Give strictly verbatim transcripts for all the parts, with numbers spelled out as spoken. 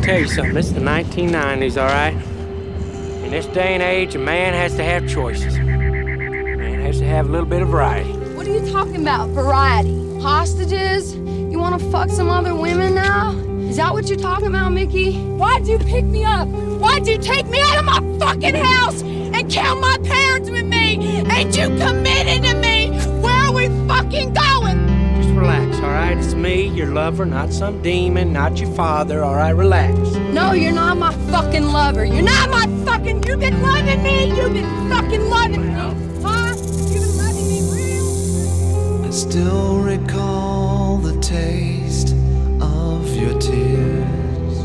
tell you something. It's the nineteen nineties, all right? In this day and age, a man has to have choices. A man has to have a little bit of variety. What are you talking about, variety? Hostages? You want to fuck some other women now? Is that what you're talking about, Mickey? Why'd you pick me up? Why'd you take me out of my fucking house and kill my parents with me? Ain't you committed to me? Where are we fucking going? Just relax, all right? It's me, your lover, not some demon, not your father, all right? Relax. No, you're not my fucking lover. You're not my fucking... You've been loving me. You've been fucking loving me. Huh? You've been loving me real. I still recall the taste of your tears,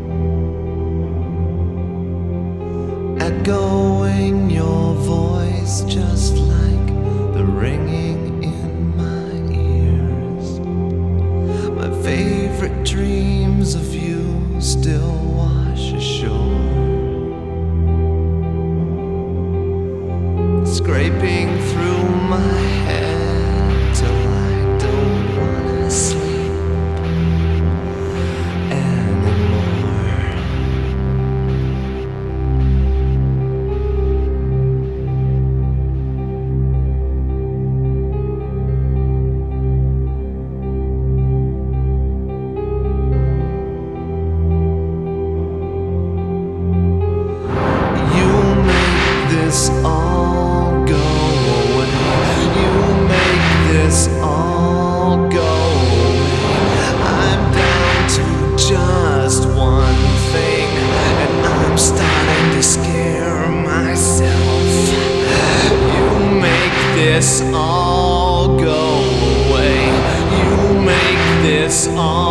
echoing your voice just like the ringing in my ears. My favorite dreams of you still wash ashore, scraping through my head till I don't wanna sleep anymore. You make this all go away. You make this all go away. I'm down to just one thing, and I'm starting to scare myself. You make this all go away. You make this all